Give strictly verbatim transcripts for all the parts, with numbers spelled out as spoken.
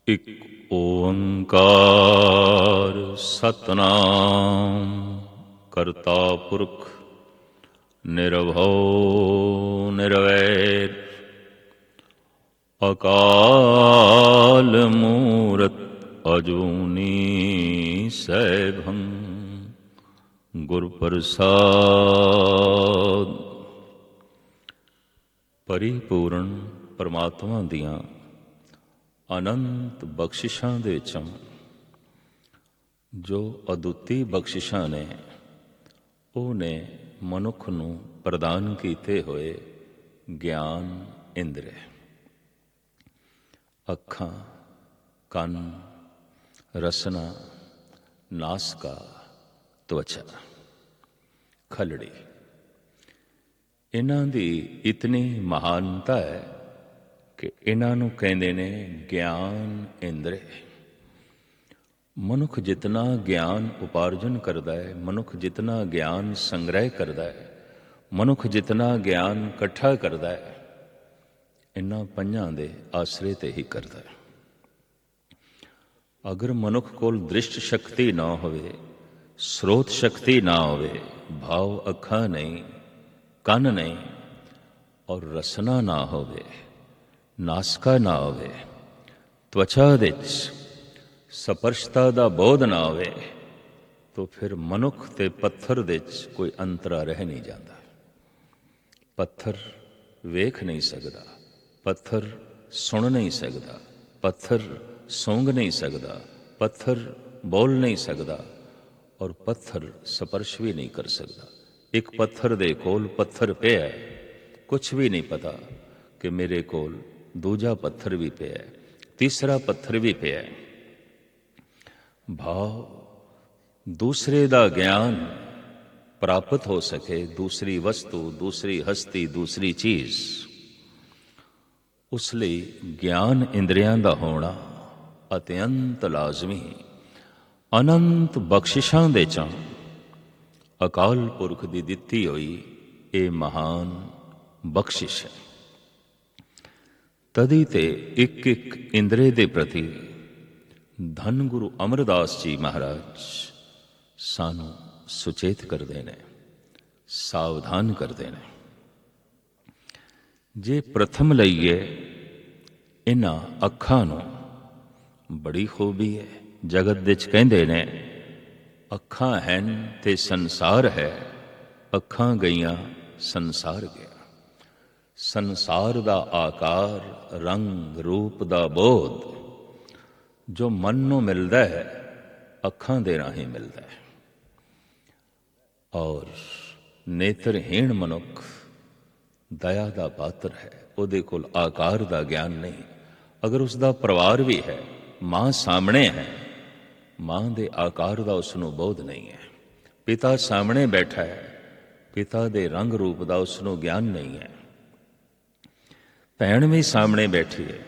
ਇਕ ਓੰਕਾਰ ਸਤਿਨਾਮ ਕਰਤਾ ਪੁਰਖ ਨਿਰਭਉ ਨਿਰਵੈਰ ਅਕਾਲ ਮੂਰਤ ਅਜੂਨੀ ਸੈਭੰ ਗੁਰ ਪ੍ਰਸਾਦ। ਪਰਿਪੂਰਨ ਪਰਮਾਤਮਾ ਦੀਆਂ ਅਨੰਤ ਬਖਸ਼ਿਸ਼ਾਂ ਦੇ ਵਿੱਚੋਂ ਜੋ ਅਦੁੱਤੀ ਬਖਸ਼ਿਸ਼ਾਂ ਨੇ ਉਹ ਨੇ ਮਨੁੱਖ ਨੂੰ ਪ੍ਰਦਾਨ ਕੀਤੇ ਹੋਏ ਗਿਆਨ ਇੰਦਰੀ। ਅੱਖਾਂ, ਕੰਨ, ਰਸਨਾ, ਨਾਸਕਾ, ਤਵਚਾ, ਖਲੜੀ, ਇਹਨਾਂ ਦੀ ਇਤਨੀ ਮਹਾਨਤਾ ਹੈ ਕਿ ਇਹਨਾਂ ਨੂੰ ਕਹਿੰਦੇ ਨੇ ਗਿਆਨ ਇੰਦਰੀ। ਮਨੁੱਖ ਜਿਤਨਾ ਗਿਆਨ ਉਪਾਰਜਨ ਕਰਦਾ ਹੈ, ਮਨੁੱਖ ਜਿਤਨਾ ਗਿਆਨ ਸੰਗ੍ਰਹਿ ਕਰਦਾ ਹੈ, ਮਨੁੱਖ ਜਿਤਨਾ ਗਿਆਨ ਇਕੱਠਾ ਕਰਦਾ ਹੈ, ਇਹਨਾਂ ਪੰਜਾਂ ਦੇ ਆਸਰੇ 'ਤੇ ਹੀ ਕਰਦਾ ਹੈ। ਅਗਰ ਮਨੁੱਖ ਕੋਲ ਦ੍ਰਿਸ਼ਟ ਸ਼ਕਤੀ ਨਾ ਹੋਵੇ, ਸਰੋਤ ਸ਼ਕਤੀ ਨਾ ਹੋਵੇ, ਭਾਵ ਅੱਖਾਂ ਨਹੀਂ, ਕੰਨ ਨਹੀਂ ਔਰ ਰਸਨਾ ਨਾ ਹੋਵੇ, ਨਾਸਕਾ ਨਾ ਹੋਵੇ, ਤਵਚਾ ਵਿੱਚ ਸਪਰਸ਼ਤਾ ਦਾ ਬੋਧ ਨਾ ਹੋਵੇ, ਤਾਂ ਫਿਰ ਮਨੁੱਖ ਅਤੇ ਪੱਥਰ ਵਿੱਚ ਕੋਈ ਅੰਤਰਾ ਰਹਿ ਨਹੀਂ ਜਾਂਦਾ। ਪੱਥਰ ਵੇਖ ਨਹੀਂ ਸਕਦਾ, ਪੱਥਰ ਸੁਣ ਨਹੀਂ ਸਕਦਾ, ਪੱਥਰ ਸੌਂਗ ਨਹੀਂ ਸਕਦਾ, ਪੱਥਰ ਬੋਲ ਨਹੀਂ ਸਕਦਾ ਔਰ ਪੱਥਰ ਸਪਰਸ਼ ਵੀ ਨਹੀਂ ਕਰ ਸਕਦਾ। ਇੱਕ ਪੱਥਰ ਦੇ ਕੋਲ ਪੱਥਰ ਪਿਆ, ਕੁਛ ਵੀ ਨਹੀਂ ਪਤਾ ਕਿ ਮੇਰੇ ਕੋਲ ਦੂਜਾ ਪੱਥਰ ਵੀ ਪਿਆ, ਤੀਸਰਾ ਪੱਥਰ ਵੀ ਪਿਆ। ਭਾਵ ਦੂਸਰੇ ਦਾ ਗਿਆਨ ਪ੍ਰਾਪਤ ਹੋ ਸਕੇ, ਦੂਸਰੀ ਵਸਤੂ, ਦੂਸਰੀ ਹਸਤੀ, ਦੂਸਰੀ ਚੀਜ਼, ਉਸ ਲਈ ਗਿਆਨ ਇੰਦਰੀਆਂ ਦਾ ਹੋਣਾ ਅਤਿਅੰਤ ਲਾਜ਼ਮੀ। ਅਨੰਤ ਬਖਸ਼ਿਸ਼ਾਂ ਦੇ ਚੋਂ ਅਕਾਲ ਪੁਰਖ ਦੀ ਦਿੱਤੀ ਹੋਈ ਇਹ ਮਹਾਨ ਬਖਸ਼ਿਸ਼ ਹੈ। ਤਦੀ ਤੇ ਇੱਕ ਇੱਕ ਇੰਦਰੀ ਦੇ ਪ੍ਰਤੀ ਧੰਨ ਗੁਰੂ ਅਮਰਦਾਸ ਜੀ ਮਹਾਰਾਜ ਸਾਨੂੰ ਸੁਚੇਤ ਕਰਦੇ ਨੇ, ਸਾਵਧਾਨ ਕਰਦੇ ਨੇ। ਜੇ ਪ੍ਰਥਮ ਲਈਏ ਇਹਨਾਂ ਅੱਖਾਂ ਨੂੰ, ਬੜੀ ਖੂਬੀ ਹੈ। ਜਗਤ ਵਿੱਚ ਕਹਿੰਦੇ ਨੇ ਅੱਖਾਂ ਹਨ ਤੇ ਸੰਸਾਰ ਹੈ, ਅੱਖਾਂ ਗਈਆਂ ਸੰਸਾਰ ਗਿਆ। ਸੰਸਾਰ ਦਾ ਆਕਾਰ, ਰੰਗ, ਰੂਪ ਦਾ ਬੋਧ ਜੋ ਮਨ ਨੂੰ ਮਿਲਦਾ ਹੈ, ਅੱਖਾਂ ਦੇ ਰਾਹੀਂ ਮਿਲਦਾ ਹੈ। ਔਰ ਨੇਤਰਹੀਣ ਮਨੁੱਖ ਦਇਆ ਦਾ ਪਾਤਰ ਹੈ, ਉਹਦੇ ਕੋਲ ਆਕਾਰ ਦਾ ਗਿਆਨ ਨਹੀਂ। ਅਗਰ ਉਸਦਾ ਪਰਿਵਾਰ ਵੀ ਹੈ, ਮਾਂ ਸਾਹਮਣੇ ਹੈ, ਮਾਂ ਦੇ ਆਕਾਰ ਦਾ ਉਸਨੂੰ ਬੋਧ ਨਹੀਂ ਹੈ। ਪਿਤਾ ਸਾਹਮਣੇ ਬੈਠਾ ਹੈ, ਪਿਤਾ ਦੇ ਰੰਗ ਰੂਪ ਦਾ ਉਸਨੂੰ ਗਿਆਨ ਨਹੀਂ ਹੈ। ਭੈਣ ਵੀ ਸਾਹਮਣੇ ਬੈਠੀ ਹੈ,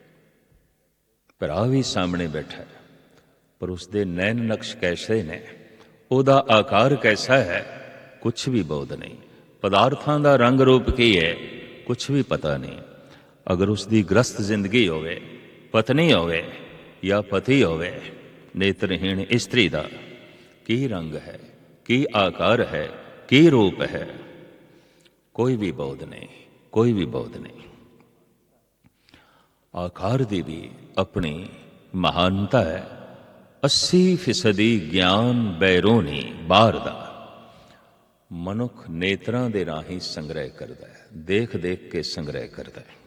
ਭਰਾ ਵੀ ਸਾਹਮਣੇ ਬੈਠਾ ਹੈ, ਪਰ ਉਸਦੇ ਨੈਣ ਨਕਸ਼ ਕੈਸੇ ਨੇ, ਉਹਦਾ ਆਕਾਰ ਕੈਸਾ ਹੈ, ਕੁਛ ਵੀ ਬੋਧ ਨਹੀਂ। ਪਦਾਰਥਾਂ ਦਾ ਰੰਗ ਰੂਪ ਕੀ ਹੈ, ਕੁਛ ਵੀ ਪਤਾ ਨਹੀਂ। ਅਗਰ ਉਸਦੀ ਗ੍ਰਸਤ ਜ਼ਿੰਦਗੀ ਹੋਵੇ, ਪਤਨੀ ਹੋਵੇ ਜਾਂ ਪਤੀ ਹੋਵੇ, ਨੇਤਰਹੀਣ ਇਸਤਰੀ ਦਾ ਕੀ ਰੰਗ ਹੈ, ਕੀ ਆਕਾਰ ਹੈ, ਕੀ ਰੂਪ ਹੈ, ਕੋਈ ਵੀ ਬੋਧ ਨਹੀਂ, ਕੋਈ ਵੀ ਬੋਧ ਨਹੀਂ। ਆਕਾਰ ਦੀ ਵੀ ਆਪਣੀ ਮਹਾਨਤਾ ਹੈ। ਅੱਸੀ ਫੀਸਦੀ ਗਿਆਨ ਬੈਰੂਨੀ, ਬਾਹਰ ਦਾ। ਮਨੁੱਖ ਨੇਤਰਾਂ ਦੇ ਰਾਹੀਂ ਸੰਗ੍ਰਹਿ ਕਰਦਾ ਹੈ, ਦੇਖ ਦੇਖ ਕੇ ਸੰਗ੍ਰਹਿ ਕਰਦਾ ਹੈ।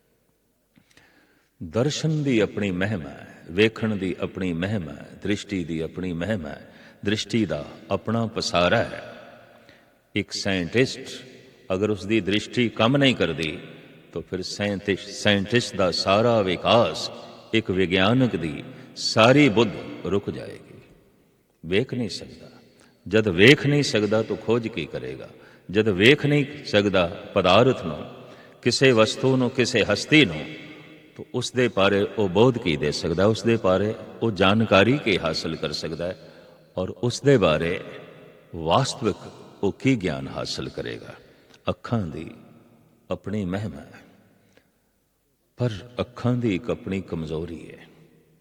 ਦਰਸ਼ਨ ਦੀ ਆਪਣੀ ਮਹਿਮਾ ਹੈ, ਵੇਖਣ ਦੀ ਆਪਣੀ ਮਹਿਮਾ ਹੈ, ਦ੍ਰਿਸ਼ਟੀ ਦੀ ਆਪਣੀ ਮਹਿਮਾ ਹੈ, ਦ੍ਰਿਸ਼ਟੀ ਦਾ ਆਪਣਾ ਪਸਾਰਾ ਹੈ। ਇੱਕ ਸਾਇੰਟਿਸਟ ਅਗਰ ਉਸਦੀ ਦ੍ਰਿਸ਼ਟੀ ਕੰਮ ਨਹੀਂ ਕਰਦੀ ਤਾਂ ਫਿਰ ਸਾਇੰਟਿਸਟ ਸਾਇੰਟਿਸਟ ਦਾ ਸਾਰਾ ਵਿਕਾਸ, ਇੱਕ ਵਿਗਿਆਨਕ ਦੀ ਸਾਰੀ ਬੁੱਧ ਰੁਕ ਜਾਏਗੀ। ਵੇਖ ਨਹੀਂ ਸਕਦਾ। ਜਦ ਵੇਖ ਨਹੀਂ ਸਕਦਾ ਤਾਂ ਖੋਜ ਕੀ ਕਰੇਗਾ? ਜਦ ਵੇਖ ਨਹੀਂ ਸਕਦਾ ਪਦਾਰਥ ਨੂੰ, ਕਿਸੇ ਵਸਤੂ ਨੂੰ, ਕਿਸੇ ਹਸਤੀ ਨੂੰ, ਤਾਂ ਉਸਦੇ ਬਾਰੇ ਉਹ ਬੋਧ ਕੀ ਦੇ ਸਕਦਾ? ਉਸਦੇ ਬਾਰੇ ਉਹ ਜਾਣਕਾਰੀ ਕੀ ਹਾਸਲ ਕਰ ਸਕਦਾ ਹੈ? ਔਰ ਉਸਦੇ ਬਾਰੇ ਵਾਸਤਵਿਕ ਉਹ ਕੀ ਗਿਆਨ ਹਾਸਲ ਕਰੇਗਾ? ਅੱਖਾਂ ਦੀ ਆਪਣੀ ਮਹਿਮਾ ਹੈ, ਪਰ ਅੱਖਾਂ ਦੀ ਇੱਕ ਆਪਣੀ ਕਮਜ਼ੋਰੀ ਹੈ।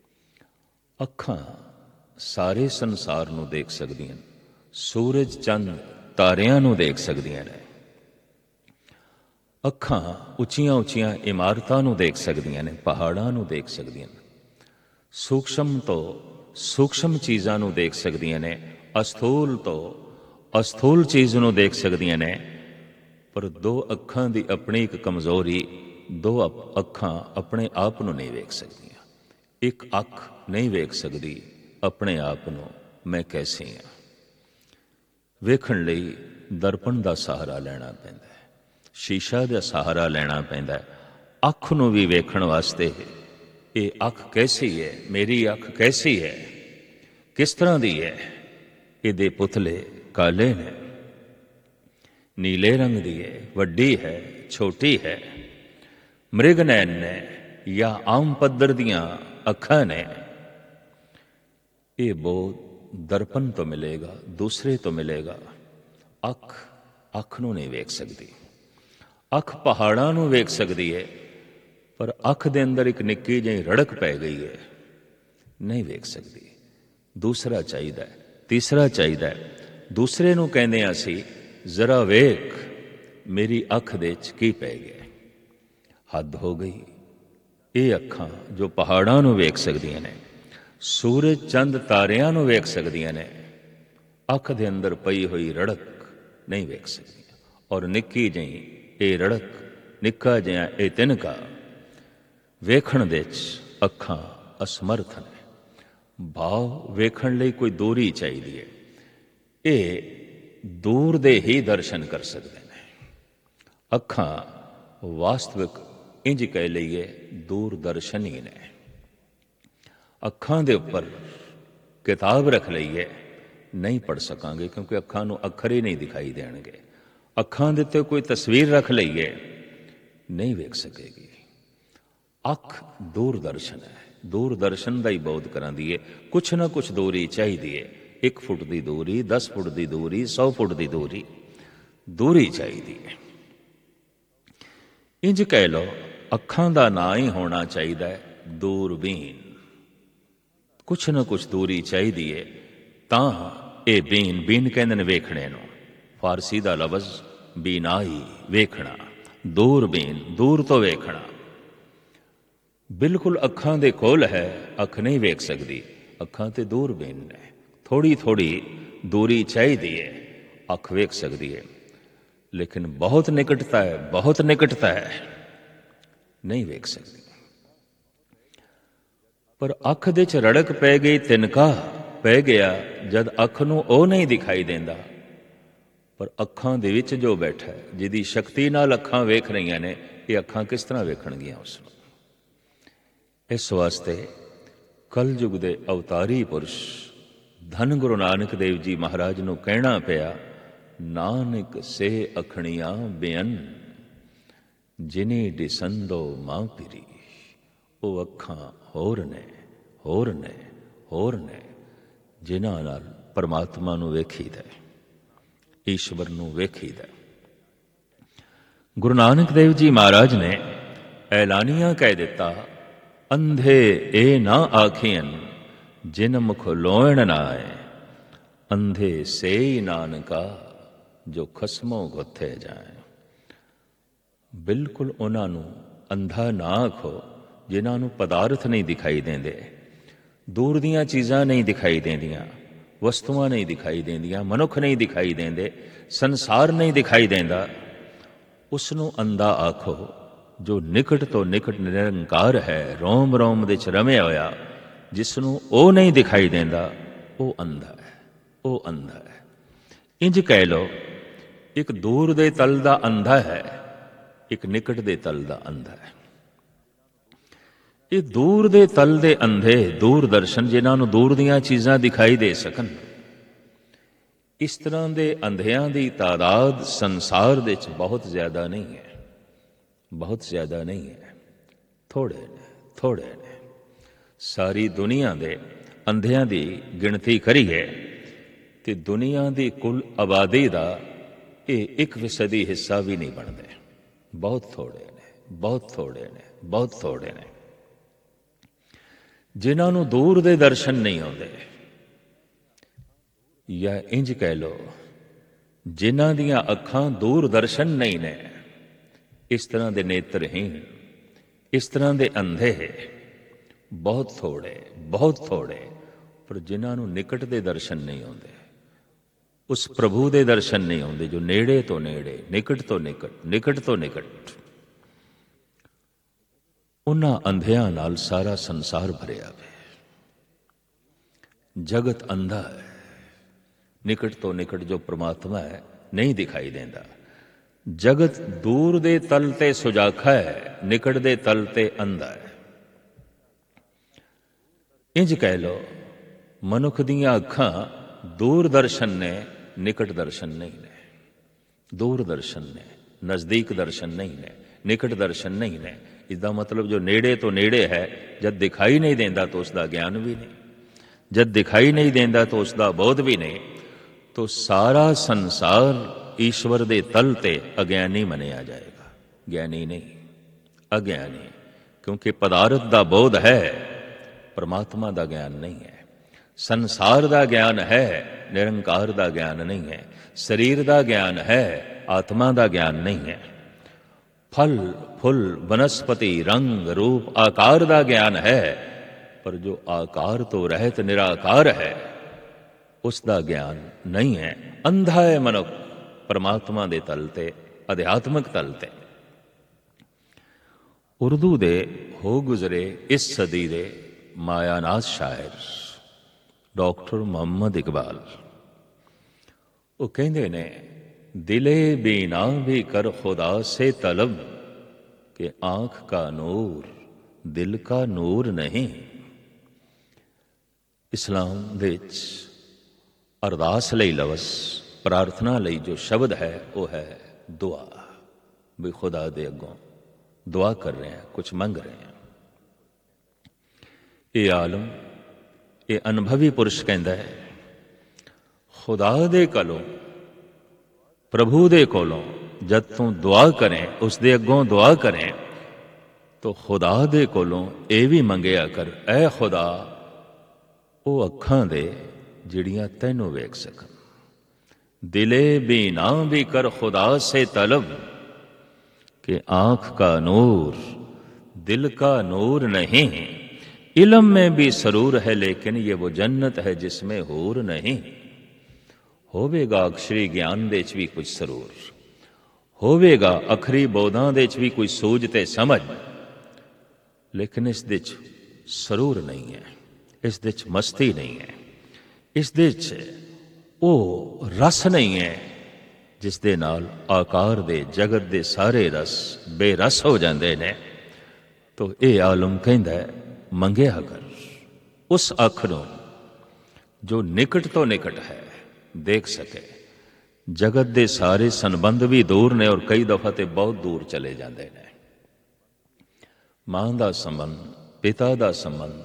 ਅੱਖਾਂ ਸਾਰੇ ਸੰਸਾਰ ਨੂੰ ਦੇਖ ਸਕਦੀਆਂ, ਸੂਰਜ ਚੰਦ ਤਾਰਿਆਂ ਨੂੰ ਦੇਖ ਸਕਦੀਆਂ ਨੇ। ਅੱਖਾਂ ਉੱਚੀਆਂ ਉੱਚੀਆਂ ਇਮਾਰਤਾਂ ਨੂੰ ਦੇਖ ਸਕਦੀਆਂ ਨੇ, ਪਹਾੜਾਂ ਨੂੰ ਦੇਖ ਸਕਦੀਆਂ ਨੇ, ਸੂਖਸ਼ਮ ਤੋਂ ਸੂਖਸ਼ਮ ਚੀਜ਼ਾਂ ਨੂੰ ਦੇਖ ਸਕਦੀਆਂ ਨੇ, ਅਸਥੂਲ ਤੋਂ ਅਸਥੂਲ ਚੀਜ਼ ਨੂੰ ਦੇਖ ਸਕਦੀਆਂ ਨੇ। ਪਰ ਦੋ ਅੱਖਾਂ ਦੀ ਆਪਣੀ ਇੱਕ ਕਮਜ਼ੋਰੀ, ਦੋ ਅੱਖਾਂ ਆਪਣੇ ਆਪ ਨੂੰ ਨਹੀਂ ਵੇਖ ਸਕਦੀਆਂ। ਇੱਕ ਅੱਖ ਨਹੀਂ ਵੇਖ ਸਕਦੀ ਆਪਣੇ ਆਪ ਨੂੰ, ਮੈਂ ਕੈਸੀ ਹਾਂ। ਵੇਖਣ ਲਈ ਦਰਪਣ ਦਾ ਸਹਾਰਾ ਲੈਣਾ ਪੈਂਦਾ ਹੈ, ਸ਼ੀਸ਼ਾ ਦਾ ਸਹਾਰਾ ਲੈਣਾ ਪੈਂਦਾ ਹੈ। ਅੱਖ ਨੂੰ ਵੀ ਵੇਖਣ ਵਾਸਤੇ ਇਹ ਅੱਖ ਕੈਸੀ ਹੈ, ਮੇਰੀ ਅੱਖ ਕੈਸੀ ਹੈ, ਕਿਸ ਤਰ੍ਹਾਂ ਦੀ ਹੈ। ਇਹਦੇ ਪੁਤਲੇ ਕਾਲੇ ਨੇ, ਨੀਲੇ ਰੰਗ ਦੀ ਹੈ, ਵੱਡੀ ਹੈ, ਛੋਟੀ ਹੈ, ਮ੍ਰਿਗਨੈਣ ਨੇ ਜਾਂ ਆਮ ਪੱਧਰ ਦੀਆਂ ਅੱਖਾਂ ਨੇ। ਇਹ ਬੋਧ ਦਰਪਣ ਤੋਂ ਮਿਲੇਗਾ, ਦੂਸਰੇ ਤੋਂ ਮਿਲੇਗਾ। ਅੱਖ ਅੱਖ ਨੂੰ ਨਹੀਂ ਵੇਖ ਸਕਦੀ। ਅੱਖ ਪਹਾੜਾਂ ਨੂੰ ਵੇਖ ਸਕਦੀ ਹੈ, ਪਰ ਅੱਖ ਦੇ ਅੰਦਰ ਇੱਕ ਨਿੱਕੀ ਜਿਹੀ ਰੜਕ ਪੈ ਗਈ ਹੈ, ਨਹੀਂ ਵੇਖ ਸਕਦੀ। ਦੂਸਰਾ ਚਾਹੀਦਾ, ਤੀਸਰਾ ਚਾਹੀਦਾ। ਦੂਸਰੇ ਨੂੰ ਕਹਿੰਦੇ ਹਾਂ ਅਸੀਂ, ਜ਼ਰਾ ਵੇਖ ਮੇਰੀ ਅੱਖ ਦੇ 'ਚ ਕੀ ਪੈ ਗਿਆ। ਹੱਦ ਹੋ ਗਈ। ਇਹ ਅੱਖਾਂ ਜੋ ਪਹਾੜਾਂ ਨੂੰ ਵੇਖ ਸਕਦੀਆਂ ਨੇ, ਸੂਰਜ ਚੰਦ ਤਾਰਿਆਂ ਨੂੰ ਵੇਖ ਸਕਦੀਆਂ ਨੇ, ਅੱਖ ਦੇ ਅੰਦਰ ਪਈ ਹੋਈ ਰੜਕ ਨਹੀਂ ਵੇਖ ਸਕਦੀਆਂ। ਔਰ ਨਿੱਕੀ ਜਿਹੀ ਇਹ ਰੜਕ, ਨਿੱਕਾ ਜਿਹਾ ਇਹ ਤਿਨਕਾ ਵੇਖਣ ਦੇ 'ਚ ਅੱਖਾਂ ਅਸਮਰਥ ਨੇ। ਭਾਵ ਵੇਖਣ ਲਈ ਕੋਈ ਦੂਰੀ ਚਾਹੀਦੀ ਹੈ। ਇਹ ਦੂਰ ਦੇ ਹੀ ਦਰਸ਼ਨ ਕਰ ਸਕਦੇ ਨੇ। ਅੱਖਾਂ ਵਾਸਤਵਿਕ ਇੰਝ ਕਹਿ ਲਈਏ ਦੂਰ ਦਰਸ਼ਨ ਹੀ ਨੇ। ਅੱਖਾਂ ਦੇ ਉੱਪਰ ਕਿਤਾਬ ਰੱਖ ਲਈਏ, ਨਹੀਂ ਪੜ੍ਹ ਸਕਾਂਗੇ, ਕਿਉਂਕਿ ਅੱਖਾਂ ਨੂੰ ਅੱਖਰ ਹੀ ਨਹੀਂ ਦਿਖਾਈ ਦੇਣਗੇ। ਅੱਖਾਂ ਦੇ ਉੱਤੇ ਕੋਈ ਤਸਵੀਰ ਰੱਖ ਲਈਏ, ਨਹੀਂ ਵੇਖ ਸਕੇਗੀ। ਅੱਖ ਦੂਰ ਦਰਸ਼ਨ ਹੈ, ਦੂਰ ਦਰਸ਼ਨ ਦਾ ਹੀ ਬਹੁਤ ਕਰਾਂਦੀ ਹੈ। ਕੁਛ ਨਾ ਕੁਛ ਦੂਰੀ ਚਾਹੀਦੀ ਹੈ। ਇੱਕ ਫੁੱਟ ਦੀ ਦੂਰੀ, ਦਸ ਫੁੱਟ ਦੀ ਦੂਰੀ, ਸੌ ਫੁੱਟ ਦੀ ਦੂਰੀ, ਦੂਰੀ ਚਾਹੀਦੀ ਹੈ। ਇੰਝ ਕਹਿ ਲਓ, ਅੱਖਾਂ ਦਾ ਨਾਂ ਹੀ ਹੋਣਾ ਚਾਹੀਦਾ ਹੈ ਦੂਰਬੀਨ। ਕੁਛ ਨਾ ਕੁਛ ਦੂਰੀ ਚਾਹੀਦੀ ਹੈ ਤਾਂ ਇਹ ਬੀਨ, ਬੀਨ ਕਹਿੰਦੇ ਨੇ ਵੇਖਣੇ ਨੂੰ। ਫਾਰਸੀ ਦਾ ਲਫ਼ਜ਼ ਬੀਨਾਈ, ਵੇਖਣਾ। ਦੂਰਬੀਨ, ਦੂਰ ਤੋਂ ਵੇਖਣਾ। ਬਿਲਕੁਲ ਅੱਖਾਂ ਦੇ ਕੋਲ ਹੈ, ਅੱਖ ਨਹੀਂ ਵੇਖ ਸਕਦੀ। ਅੱਖਾਂ ਤੇ ਦੂਰਬੀਨ ਨੇ, ਥੋੜ੍ਹੀ ਥੋੜ੍ਹੀ ਦੂਰੀ ਚਾਹੀਦੀ ਹੈ, ਅੱਖ ਵੇਖ ਸਕਦੀ ਹੈ। ਲੇਕਿਨ ਬਹੁਤ ਨਿਕਟਤਾ ਹੈ, ਬਹੁਤ ਨਿਕਟਤਾ ਹੈ, ਨਹੀਂ ਵੇਖ ਸਕਦੀ। ਪਰ ਅੱਖ ਦੇ 'ਚ ਰੜਕ ਪੈ ਗਈ, ਤਿਨਕਾ ਪੈ ਗਿਆ, ਜਦ ਅੱਖ ਨੂੰ ਉਹ ਨਹੀਂ ਦਿਖਾਈ ਦਿੰਦਾ, ਪਰ ਅੱਖਾਂ ਦੇ ਵਿੱਚ ਜੋ ਬੈਠਾ ਹੈ, ਜਿਹਦੀ ਸ਼ਕਤੀ ਨਾਲ ਅੱਖਾਂ ਵੇਖ ਰਹੀਆਂ ਨੇ, ਇਹ ਅੱਖਾਂ ਕਿਸ ਤਰ੍ਹਾਂ ਵੇਖਣਗੀਆਂ ਉਸ ਨੂੰ। ਇਸ ਵਾਸਤੇ ਕਲਯੁਗ ਦੇ ਅਵਤਾਰੀ ਪੁਰਸ਼ ਧੰਨ ਗੁਰੂ ਨਾਨਕ ਦੇਵ ਜੀ ਮਹਾਰਾਜ ਨੂੰ ਕਹਿਣਾ ਪਿਆ, ਨਾਨਕ ਸੇ ਅਖਣੀਆਂ ਬੇਅਨ ਜਿਨੀ ਦਿਸੰਦੋ ਮਾਂ ਪਿਰੀ। ਉਹ ਅੱਖਾਂ ਹੋਰ ਨੇ, ਹੋਰ ਨੇ, ਹੋਰ ਨੇ, ਜਿਨ੍ਹਾਂ ਨਾਲ ਪਰਮਾਤਮਾ ਨੂੰ ਵੇਖੀਦਾ, ਈਸ਼ਵਰ ਨੂੰ ਵੇਖੀਦਾ। ਗੁਰੂ ਨਾਨਕ ਦੇਵ ਜੀ ਮਹਾਰਾਜ ਨੇ ਐਲਾਨੀਆਂ ਕਹਿ ਦਿੱਤਾ, ਅੰਧੇ ਇਹ ਨਾ ਆਖੀਨ ਜਿਨ ਮੁਖ ਲੋਇਣ ਨਾਏ, ਅੰਧੇ ਸੇਈ ਨਾਨਕਾ ਜੋ ਖਸਮੋਂ ਗੁੱਥੇ ਜਾਏ। ਬਿਲਕੁਲ ਉਹਨਾਂ ਨੂੰ ਅੰਧਾ ਨਾ ਆਖੋ ਜਿਨ੍ਹਾਂ ਨੂੰ ਪਦਾਰਥ ਨਹੀਂ ਦਿਖਾਈ ਦਿੰਦੇ, ਦੂਰ ਦੀਆਂ ਚੀਜ਼ਾਂ ਨਹੀਂ ਦਿਖਾਈ ਦਿੰਦੀਆਂ, ਵਸਤੂਆਂ ਨਹੀਂ ਦਿਖਾਈ ਦਿੰਦੀਆਂ, ਮਨੁੱਖ ਨਹੀਂ ਦਿਖਾਈ ਦਿੰਦੇ, ਸੰਸਾਰ ਨਹੀਂ ਦਿਖਾਈ ਦਿੰਦਾ। ਉਸ ਨੂੰ ਅੰਧਾ ਆਖੋ ਜੋ ਨਿਕਟ ਤੋਂ ਨਿਕਟ ਨਿਰੰਕਾਰ ਹੈ, ਰੋਮ ਰੋਮ ਦੇ 'ਚ ਰਮਿਆ ਹੋਇਆ, ਜਿਸ ਨੂੰ ਉਹ ਨਹੀਂ ਦਿਖਾਈ ਦਿੰਦਾ, ਉਹ ਅੰਧਾ ਹੈ, ਉਹ ਅੰਧਾ ਹੈ। ਇੰਝ ਕਹਿ ਲਓ, ਇੱਕ ਦੂਰ ਦੇ ਤਲ ਦਾ ਅੰਧਾ ਹੈ, ਇੱਕ ਨਿਕਟ ਦੇ ਤਲ ਦਾ ਅੰਧਾ ਹੈ। ਇਹ ਦੂਰ ਦੇ ਤਲ ਦੇ ਅੰਧੇ, ਦੂਰ ਦਰਸ਼ਨ, ਜਿਨ੍ਹਾਂ ਨੂੰ ਦੂਰ ਦੀਆਂ ਚੀਜ਼ਾਂ ਦਿਖਾਈ ਦੇ ਸਕਣ, ਇਸ ਤਰ੍ਹਾਂ ਦੇ ਅੰਧਿਆਂ ਦੀ ਤਾਦਾਦ ਸੰਸਾਰ ਦੇ 'ਚ ਬਹੁਤ ਜ਼ਿਆਦਾ ਨਹੀਂ ਹੈ, ਬਹੁਤ ਜ਼ਿਆਦਾ ਨਹੀਂ ਹੈ, ਥੋੜ੍ਹੇ ਨੇ, ਥੋੜ੍ਹੇ ਨੇ। ਸਾਰੀ ਦੁਨੀਆ ਦੇ ਅੰਧਿਆਂ ਦੀ ਗਿਣਤੀ ਕਰੀਏ ਤੇ ਦੁਨੀਆ ਦੀ ਕੁੱਲ ਆਬਾਦੀ ਦਾ ਇਹ ਇੱਕ ਫੀਸਦੀ ਹਿੱਸਾ ਵੀ ਨਹੀਂ ਬਣਦੇ। ਬਹੁਤ ਥੋੜ੍ਹੇ ਨੇ, ਬਹੁਤ ਥੋੜ੍ਹੇ ਨੇ, ਬਹੁਤ ਥੋੜ੍ਹੇ ਨੇ। ਜਿਨ੍ਹਾਂ ਨੂੰ ਦੂਰ ਦੇ ਦਰਸ਼ਨ ਨਹੀਂ ਆਉਂਦੇ, ਜਾਂ ਇੰਜ ਕਹਿ ਲਓ ਜਿਨ੍ਹਾਂ ਦੀਆਂ ਅੱਖਾਂ ਦੂਰ ਦਰਸ਼ਨ ਨਹੀਂ ਨੇ, ਇਸ ਤਰ੍ਹਾਂ ਦੇ ਨੇਤਰਹੀਣ, ਇਸ ਤਰ੍ਹਾਂ ਦੇ ਅੰਧੇ ਬਹੁਤ ਥੋੜੇ, ਬਹੁਤ ਥੋੜੇ। ਪਰ ਜਿਨ੍ਹਾਂ ਨੂੰ ਨਿਕਟ ਦੇ ਦਰਸ਼ਨ ਨਹੀਂ ਆਉਂਦੇ, ਉਸ ਪ੍ਰਭੂ ਦੇ ਦਰਸ਼ਨ ਨਹੀਂ ਆਉਂਦੇ ਜੋ ਨੇੜੇ ਤੋਂ ਨੇੜੇ, ਨਿਕਟ ਤੋਂ ਨਿਕਟ, ਨਿਕਟ ਤੋਂ ਨਿਕਟ, ਉਹਨਾਂ ਅੰਧਿਆਂ ਨਾਲ ਸਾਰਾ ਸੰਸਾਰ ਭਰਿਆ ਵੇ। ਜਗਤ ਅੰਧਾ ਹੈ, ਨਿਕਟ ਤੋਂ ਨਿਕਟ ਜੋ ਪ੍ਰਮਾਤਮਾ ਹੈ ਨਹੀਂ ਦਿਖਾਈ ਦਿੰਦਾ। ਜਗਤ ਦੂਰ ਦੇ ਤਲ ਤੇ ਸੁਜਾਖਾ ਹੈ, ਨਿਕਟ ਦੇ ਤਲ ਤੇ ਅੰਧਾ ਹੈ। ਇੰਜ ਕਹਿ ਲਓ ਮਨੁੱਖ ਦੀਆਂ ਅੱਖਾਂ ਦੂਰ ਦਰਸ਼ਨ ਨੇ, ਨਿਕਟ ਦਰਸ਼ਨ ਨਹੀਂ ਨੇ। ਦੂਰ ਦਰਸ਼ਨ ਨੇ, ਨਜ਼ਦੀਕ ਦਰਸ਼ਨ ਨਹੀਂ ਨੇ, ਨਿਕਟ ਦਰਸ਼ਨ ਨਹੀਂ ਨੇ। ਇਸਦਾ ਮਤਲਬ ਜੋ ਨੇੜੇ ਤੋਂ ਨੇੜੇ ਹੈ, ਜਦ ਦਿਖਾਈ ਨਹੀਂ ਦਿੰਦਾ ਤਾਂ ਉਸ ਦਾ ਗਿਆਨ ਵੀ ਨਹੀਂ, ਜਦ ਦਿਖਾਈ ਨਹੀਂ ਦਿੰਦਾ ਤਾਂ ਉਸ ਦਾ ਬੋਧ ਵੀ ਨਹੀਂ। ਤੋ ਸਾਰਾ ਸੰਸਾਰ ਈਸ਼ਵਰ ਦੇ ਤਲ ਤੇ ਅਗਿਆਨੀ ਮੰਨਿਆ ਜਾਏਗਾ, ਗਿਆਨੀ ਨਹੀਂ, ਅਗਿਆਨੀ। ਕਿਉਂਕਿ ਪਦਾਰਥ ਦਾ ਬੋਧ ਹੈ, ਪਰਮਾਤਮਾ ਦਾ ਗਿਆਨ ਨਹੀਂ ਹੈ। ਸੰਸਾਰ ਦਾ ਗਿਆਨ ਹੈ, ਨਿਰੰਕਾਰ ਦਾ ਗਿਆਨ ਨਹੀਂ ਹੈ। ਸਰੀਰ ਦਾ ਗਿਆਨ ਹੈ, ਆਤਮਾ ਦਾ ਗਿਆਨ ਨਹੀਂ ਹੈ। ਫਲ ਫੁੱਲ ਬਨਸਪਤੀ ਰੰਗ ਰੂਪ ਆਕਾਰ ਦਾ ਗਿਆਨ ਹੈ, ਪਰ ਜੋ ਆਕਾਰ ਤੋਂ ਰਹਿਤ ਨਿਰਾਕਾਰ ਹੈ ਉਸ ਦਾ ਗਿਆਨ ਨਹੀਂ ਹੈ। ਅੰਧਾ ਹੈ ਮਨੁੱਖ ਪਰਮਾਤਮਾ ਦੇ ਤਲ ਤੇ, ਅਧਿਆਤਮਕ ਤਲ ਤੇ। ਉਰਦੂ ਦੇ ਹੋ ਗੁਜ਼ਰੇ ਇਸ ਸਦੀ ਦੇ ਮਾਇਆਨਾਜ਼ ਸ਼ਾਇਰ ਡਾਕਟਰ ਮੁਹੰਮਦ ਇਕਬਾਲ, ਉਹ ਕਹਿੰਦੇ ਨੇ, ਦਿਲੇ ਬੀਨਾ ਵੀ ਕਰ ਖੁਦਾ ਸੇ ਤਲਬ ਕਿ ਆਂਖ ਕਾ ਨੂਰ ਦਿਲ ਕਾ ਨੂਰ ਨਹੀਂ। ਇਸਲਾਮ ਵਿੱਚ ਅਰਦਾਸ ਲਈ ਲਫ਼ਜ਼, ਪ੍ਰਾਰਥਨਾ ਲਈ ਜੋ ਸ਼ਬਦ ਹੈ ਉਹ ਹੈ ਦੁਆ। ਵੀ ਖੁਦਾ ਦੇ ਅੱਗੋਂ ਦੁਆ ਕਰ ਰਹੇ ਹਾਂ, ਕੁਛ ਮੰਗ ਰਹੇ ਹਾਂ। ਇਹ ਆਲਮ, ਇਹ ਅਨੁਭਵੀ ਪੁਰਸ਼ ਕਹਿੰਦਾ ਹੈ, ਖੁਦਾ ਦੇ ਕੋਲੋਂ, ਪ੍ਰਭੂ ਦੇ ਕੋਲੋਂ ਜਦ ਤੂੰ ਦੁਆ ਕਰੇ, ਉਸ ਦੇ ਅੱਗੋਂ ਦੁਆ ਕਰੇ, ਤਾਂ ਖੁਦਾ ਦੇ ਕੋਲੋਂ ਇਹ ਵੀ ਮੰਗਿਆ ਕਰ, ਐ ਖੁਦਾ ਉਹ ਅੱਖਾਂ ਦੇ ਜਿਹੜੀਆਂ ਤੈਨੂੰ ਵੇਖ ਸਕਣ। ਦਿਲੇ ਬੀਨਾ ਵੀ ਕਰ ਖੁਦਾ ਸੇ ਤਲਬ ਕਿ ਆਂਖ ਕਾ ਨੂਰ ਦਿਲ ਕਾ ਨੂਰ ਨਹੀਂ। इल्म में भी सरूर है लेकिन ये वो जन्नत है जिसमें हूर नहीं। ਹੋਵੇਗਾ ਅਕਸ਼ਰੀ ਗਿਆਨ ਦੇ 'ਚ ਵੀ ਕੁਝ ਸਰੂਰ, ਹੋਵੇਗਾ ਅਖਰੀ ਬੋਧਾਂ ਦੇ 'ਚ ਵੀ ਕੋਈ ਸੂਝ ਤੇ ਸਮਝ, ਲੇਕਿਨ ਇਸ ਦੇ 'ਚ ਸਰੂਰ ਨਹੀਂ ਹੈ, ਇਸ ਦੇ 'ਚ ਮਸਤੀ ਨਹੀਂ ਹੈ, ਇਸ ਦੇ 'ਚ ਉਹ ਰਸ ਨਹੀਂ ਹੈ ਜਿਸ ਦੇ ਨਾਲ ਆਕਾਰ ਦੇ ਜਗਤ ਦੇ ਸਾਰੇ ਰਸ ਬੇਰਸ ਹੋ ਜਾਂਦੇ ਨੇ। ਤੋ ਇਹ ਆਲਮ ਕਹਿੰਦਾ ਮੰਗਿਆ ਕਰ ਉਸ ਅੱਖ ਨੂੰ ਜੋ ਨਿਕਟ ਤੋਂ ਨਿਕਟ ਹੈ, ਦੇਖ ਸਕੇ। ਜਗਤ ਦੇ ਸਾਰੇ ਸੰਬੰਧ ਵੀ ਦੂਰ ਨੇ ਔਰ ਕਈ ਦਫਾ ਤੇ ਬਹੁਤ ਦੂਰ ਚਲੇ ਜਾਂਦੇ ਨੇ। ਮਾਂ ਦਾ ਸੰਬੰਧ, ਪਿਤਾ ਦਾ ਸੰਬੰਧ,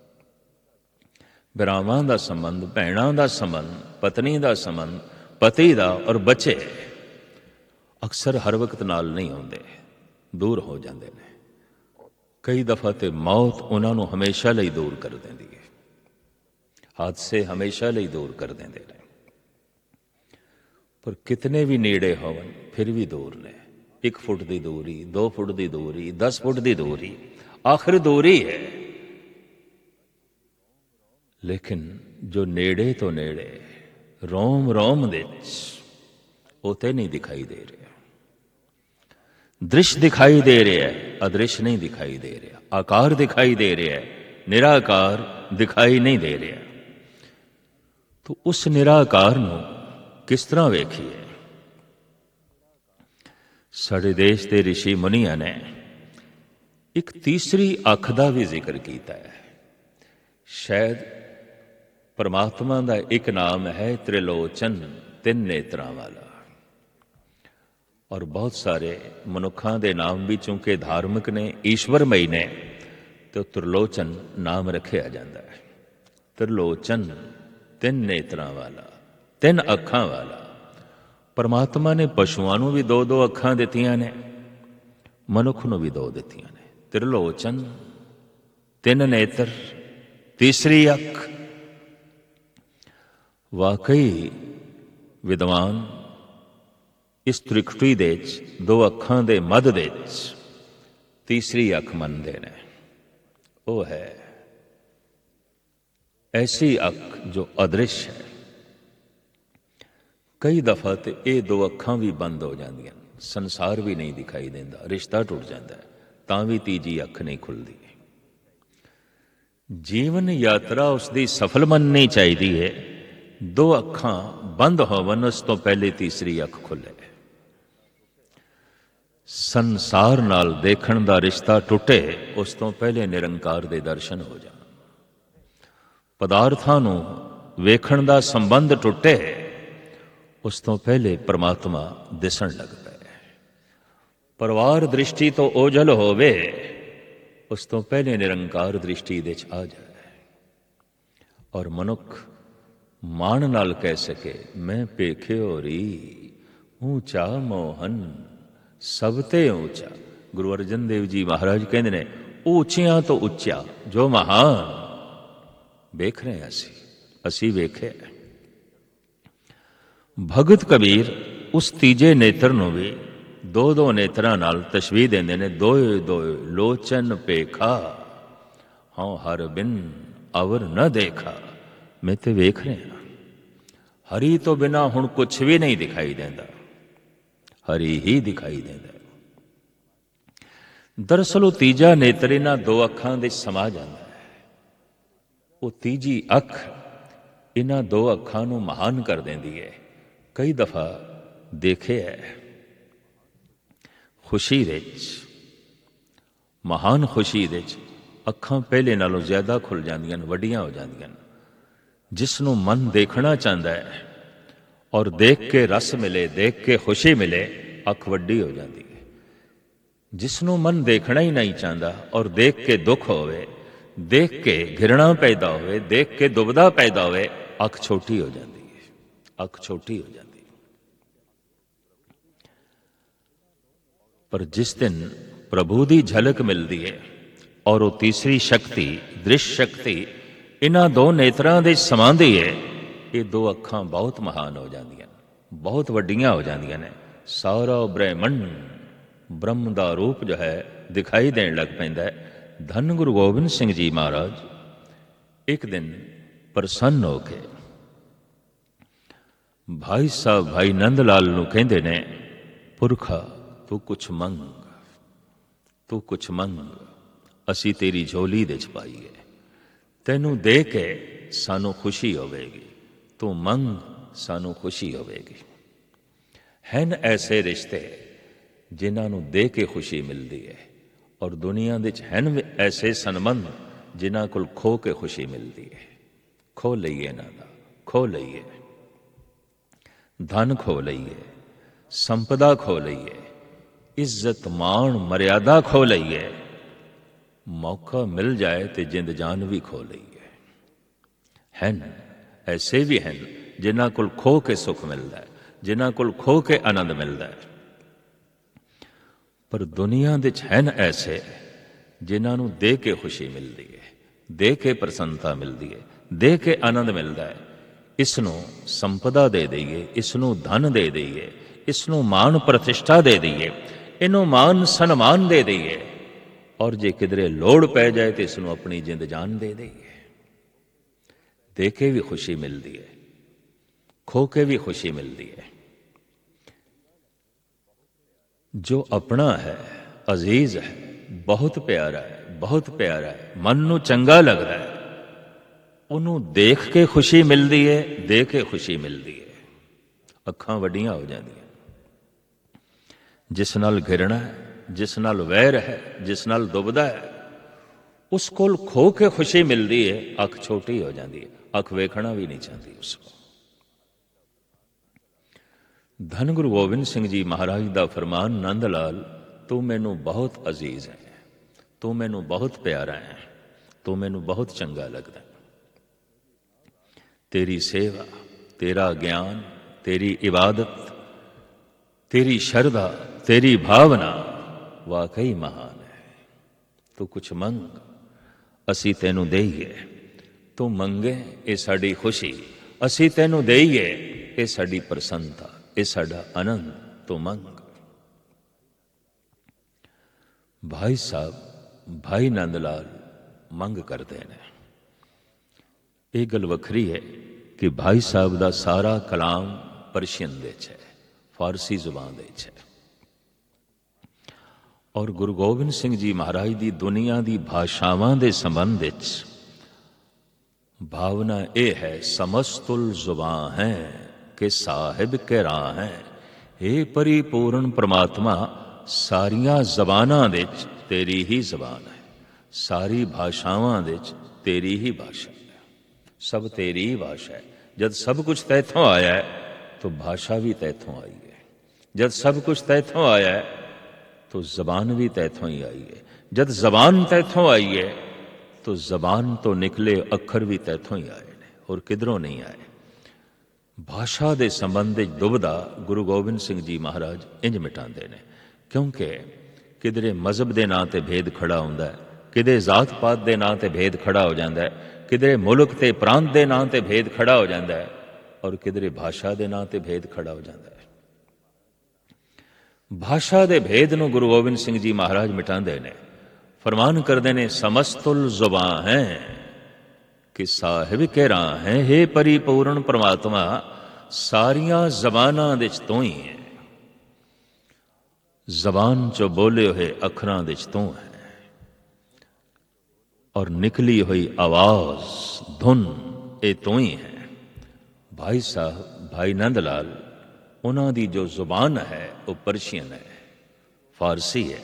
ਭਰਾਵਾਂ ਦਾ ਸੰਬੰਧ, ਭੈਣਾਂ ਦਾ ਸੰਬੰਧ, ਪਤਨੀ ਦਾ ਸੰਬੰਧ, ਪਤੀ ਦਾ ਔਰ ਬੱਚੇ ਅਕਸਰ ਹਰ ਵਕਤ ਨਾਲ ਨਹੀਂ ਆਉਂਦੇ, ਦੂਰ ਹੋ ਜਾਂਦੇ ਨੇ। ਕਈ ਦਫਾ ਤੇ ਮੌਤ ਉਹਨਾਂ ਨੂੰ ਹਮੇਸ਼ਾ ਲਈ ਦੂਰ ਕਰ ਦਿੰਦੀ ਹੈ, ਹਾਦਸੇ ਹਮੇਸ਼ਾ ਲਈ ਦੂਰ ਕਰ ਦਿੰਦੇ ਨੇ। ਪਰ ਕਿਤਨੇ ਵੀ ਨੇੜੇ ਹੋਵਣ ਫਿਰ ਵੀ ਦੂਰ ਨੇ। ਇੱਕ ਫੁੱਟ ਦੀ ਦੂਰੀ, ਦੋ ਫੁੱਟ ਦੀ ਦੂਰੀ, ਦਸ ਫੁੱਟ ਦੀ ਦੂਰੀ, ਆਖਿਰ ਦੂਰੀ ਹੈ। ਲੇਕਿਨ ਜੋ ਨੇੜੇ ਤੋਂ ਨੇੜੇ, ਰੋਮ ਰੋਮ ਦੇ ਵਿੱਚ, ਉਹ ਤੇ ਨਹੀਂ ਦਿਖਾਈ ਦੇ ਰਿਹਾ। ਦ੍ਰਿਸ਼ ਦਿਖਾਈ ਦੇ ਰਿਹਾ, ਅਦ੍ਰਿਸ਼ ਨਹੀਂ ਦਿਖਾਈ ਦੇ ਰਿਹਾ। ਆਕਾਰ ਦਿਖਾਈ ਦੇ ਰਿਹਾ, ਨਿਰਾਕਾਰ ਦਿਖਾਈ ਨਹੀਂ ਦੇ ਰਿਹਾ। ਤੋ ਉਸ ਨਿਰਾਕਾਰ ਨੂੰ ਕਿਸ ਤਰ੍ਹਾਂ ਵੇਖੀਏ? ਸਾਡੇ ਦੇਸ਼ ਦੇ ਰਿਸ਼ੀ ਮੁਨੀਆਂ ਨੇ ਇੱਕ ਤੀਸਰੀ ਅੱਖ ਦਾ ਵੀ ਜ਼ਿਕਰ ਕੀਤਾ ਹੈ। ਸ਼ਾਇਦ ਪਰਮਾਤਮਾ ਦਾ ਇੱਕ ਨਾਮ ਹੈ ਤ੍ਰਿਲੋਚਨ, ਤਿੰਨ ਨੇਤਰਾਂ ਵਾਲਾ। ਔਰ ਬਹੁਤ ਸਾਰੇ ਮਨੁੱਖਾਂ ਦੇ ਨਾਮ ਵੀ ਚੂੰਕਿ ਧਾਰਮਿਕ ਨੇ, ਈਸ਼ਵਰਮਈ ਨੇ, ਤੇ ਤ੍ਰਿਲੋਚਨ ਨਾਮ ਰੱਖਿਆ ਜਾਂਦਾ ਹੈ। ਤ੍ਰਿਲੋਚਨ, ਤਿੰਨ ਨੇਤਰਾਂ ਵਾਲਾ, ਤਿੰਨ ਅੱਖਾਂ ਵਾਲਾ। ਪਰਮਾਤਮਾ ਨੇ ਪਸ਼ੂਆਂ ਨੂੰ ਵੀ ਦੋ ਦੋ ਅੱਖਾਂ ਦਿੱਤੀਆਂ ਨੇ, ਮਨੁੱਖ ਨੂੰ ਵੀ ਦੋ ਦਿੱਤੀਆਂ ਨੇ। ਤ੍ਰਿਲੋਚਨ, ਤਿੰਨ ਨੇਤਰ, तीसरी अख, वाकई विद्वान इस त्रिकुटी दे दो अखां दे मध दे तीसरी अख मनते ने। वो है ऐसी अख जो अदृश्य है। कई दफा तो ये दो अखां भी बंद हो जांदियां, संसार भी नहीं दिखाई देता, रिश्ता टुट जाता है, तां भी तीजी अख नहीं खुलती। जीवन यात्रा उसकी सफल मननी चाहिए है। दो अखां बंद होवन उस तो पहले तीसरी अख खुले। संसार नाल देखण दा रिश्ता टुटे उस तो पहले निरंकार दे दर्शन हो जाण। पदार्थां नूं वेखण दा संबंध टुटे उस तो पहले परमात्मा दिसण लग पए। परिवार दृष्टि तो ओझल होवे उस तो पहले निरंकार दृष्टि दे आ जाए और मनुख मान नाल कह सके, मैं पेखे होरी ऊंचा मोहन सब ते ऊंचा। गुरु अर्जन देव जी महाराज कहते ने, ऊंचियां तो उच्चा जो महान वेख रहे हैं असी असी वेखे। भगत कबीर उस तीजे नेत्र नूं भी दो दो नेत्रां नाल तशबीह देंदे ने। दोए दोए लोचन पेखा हाँ हर बिन अवर न देखा। मैं तो वेख रहा, हरि तो बिना हुण कुछ भी नहीं दिखाई देता, हरि ही दिखाई देता। दरअसल वो तीजा नेत्र इन्हां दो अखां दे समा जांदा है। वो तीजी अख इन्हां दो अखां नूं महान कर देंदी है। कई दफा देखे है खुशी विच, महान खुशी विच अखां पहले नालों ज्यादा खुल जांदियां, वड्डियां हो जांदियां। जिसनों मन देखना चाहता है और देख के रस मिले, देख के खुशी मिले, अख वड्डी हो जाती है। जिसनों मन देखना ही नहीं चाहता और देख के दुख होवे, देख के घृणा पैदा होवे, देख के दुविधा पैदा होवे, अख छोटी हो जाती है, अख छोटी हो जाती है। पर जिस दिन प्रभु की झलक मिलती है और वो तीसरी शक्ति दृश्य शक्ति इन्हां दो नेत्रां दे समांदी है, ये दो अखां बहुत महान हो जांदियां, बहुत वड्डियां हो जांदियां ने। सारा ब्रह्मंड ब्रह्म दा रूप जो है दिखाई देण लग पैंदा है। धन गुरु गोबिंद सिंह जी महाराज एक दिन प्रसन्न हो के भाई साहब भाई नंद लाल नूं कहंदे ने, पुरखा तू कुछ मंग, तू कुछ मंग, असी तेरी झोली दे च पाईए, तैनू दे के सानू खुशी होवेगी, तू मंग सानू खुशी होवेगी। हैन ऐसे रिश्ते जिन्हां नू दे के खुशी मिलती है और दुनिया दे हैन ऐसे संबंध जिन्हां कोल खो के खुशी मिलती है। खो लईए इन्हां दा, खो लईए, धन खो लईए, संपदा खो लईए, इज्जत मान मर्यादा खो लईए, मौका मिल जाए तो जिंद जान भी खो लईए। हैन ऐसे भी हैं जिन्हां कोल खो के सुख मिलता है, जिन्हां कोल खो के आनंद मिलता है। पर दुनिया दे हैन ऐसे जिन्हां नूं दे के खुशी मिलती है, दे के प्रसन्नता मिलती है, दे के आनंद मिलता है। इसनों संपदा दे दईए, इसनों धन दे दईए, इसनों मान प्रतिष्ठा दे दईए, इनों मान सन्मान दे दईए और जे किधरे लोड़ पै जाए तो इसनों अपनी जिंद जान दे दईए। दे के भी खुशी मिलती है, खो के भी खुशी मिलती है। जो अपना है, अजीज है, बहुत प्यारा है, बहुत प्यारा है, मन नूं चंगा लगता है, उन्होंने देख के खुशी मिलती है, दे के खुशी मिलती है। अखां वड्डियां हो जांदियां। जिस नाल घिरना है, जिस नाल वैर है, जिस नाल दुविधा है, उस कोल खो के खुशी मिलती है, अख छोटी हो जाती है, अख वेखना भी नहीं चाहती उसको। धन गुरु गोबिंद सिंह जी महाराज का फरमान, नंद लाल तू मैनू बहुत अजीज है, तू मैनू बहुत प्यारा है, तू मैनू बहुत चंगा लगता है। तेरी सेवा, तेरा ज्ञान, तेरी इबादत, तेरी श्रद्धा, तेरी भावना वाकई महान है। तू कुछ मंग, असी तेनू देईए। ਤੂੰ ਮੰਗੇ ਇਹ ਸਾਡੀ ਖੁਸ਼ੀ, ਅਸੀਂ ਤੈਨੂੰ ਦੇਈਏ ਇਹ ਸਾਡੀ ਪ੍ਰਸੰਨਤਾ, ਇਹ ਸਾਡਾ ਆਨੰਦ, ਤੂੰ ਮੰਗ। ਭਾਈ ਸਾਹਿਬ ਭਾਈ ਨੰਦ ਲਾਲ ਮੰਗ ਕਰਦੇ ਨੇ। ਇਹ ਗੱਲ ਵੱਖਰੀ ਹੈ ਕਿ ਭਾਈ ਸਾਹਿਬ ਦਾ ਸਾਰਾ ਕਲਾਮ ਪਰਸ਼ੀਅਨ ਦੇ 'ਚ ਹੈ, ਫਾਰਸੀ ਜ਼ੁਬਾਨ ਦੇ 'ਚ ਹੈ। ਔਰ ਗੁਰੂ ਗੋਬਿੰਦ ਸਿੰਘ ਜੀ ਮਹਾਰਾਜ ਦੀ ਦੁਨੀਆ ਦੀ ਭਾਸ਼ਾਵਾਂ ਦੇ ਸੰਬੰਧ ਵਿੱਚ ਭਾਵਨਾ ਇਹ ਹੈ, ਸਮਸਤੁਲ ਜ਼ੁਬਾਨ ਹੈ ਕਿ ਸਾਹਿਬ ਕੇ ਰਾਹ ਹੈ। ਇਹ ਪਰਿਪੂਰਨ ਪ੍ਰਮਾਤਮਾ ਸਾਰੀਆਂ ਜ਼ਬਾਨਾਂ ਦੇ 'ਚ ਤੇਰੀ ਹੀ ਜ਼ਬਾਨ ਹੈ, ਸਾਰੀ ਭਾਸ਼ਾਵਾਂ ਦੇ 'ਚ ਤੇਰੀ ਹੀ ਭਾਸ਼ਾ ਹੈ, ਸਭ ਤੇਰੀ ਹੀ ਭਾਸ਼ਾ ਹੈ। ਜਦ ਸਭ ਕੁਛ ਤੈਥੋਂ ਆਇਆ ਹੈ ਤਾਂ ਭਾਸ਼ਾ ਵੀ ਤੈਥੋਂ ਆਈ ਹੈ। ਜਦ ਸਭ ਕੁਛ ਤੈਥੋਂ ਆਇਆ ਹੈ तो ज़बान भी तैथों ही आई है। जब ज़बान तैथों आई है तो ज़बान तो निकले अखर भी तैथों ही आए ने, और किधरों नहीं आए। भाषा के संबंध दुविधा गुरु गोबिंद सिंह जी महाराज इंज मिटाते हैं, क्योंकि किधरे मजहब के नाँ ते भेद खड़ा होंदा है, किधरे जात पात के नाँ ते भेद खड़ा हो जाता है, किधरे मुल्क ते प्रांत के नाँ ते भेद खड़ा हो जाता है, और किधरे भाषा के नाँ ते भेद खड़ा हो जाता है। भाषा दे भेद नूं गुरु गोबिंद सिंह जी महाराज मिटांदे ने, फरमान करते ने, समस्तुल जुबान है कि साहिब के राह है। हे परिपूर्ण परमात्मा सारियां जबानां दे च तू ही है, जबान चो बोले हुए अखरां दे च तू है, और निकली हुई आवाज धुन ये तू ही है। भाई साहब भाई नंद लाल उन्हों की जो जुबान है वो पर्शियन है, फारसी है।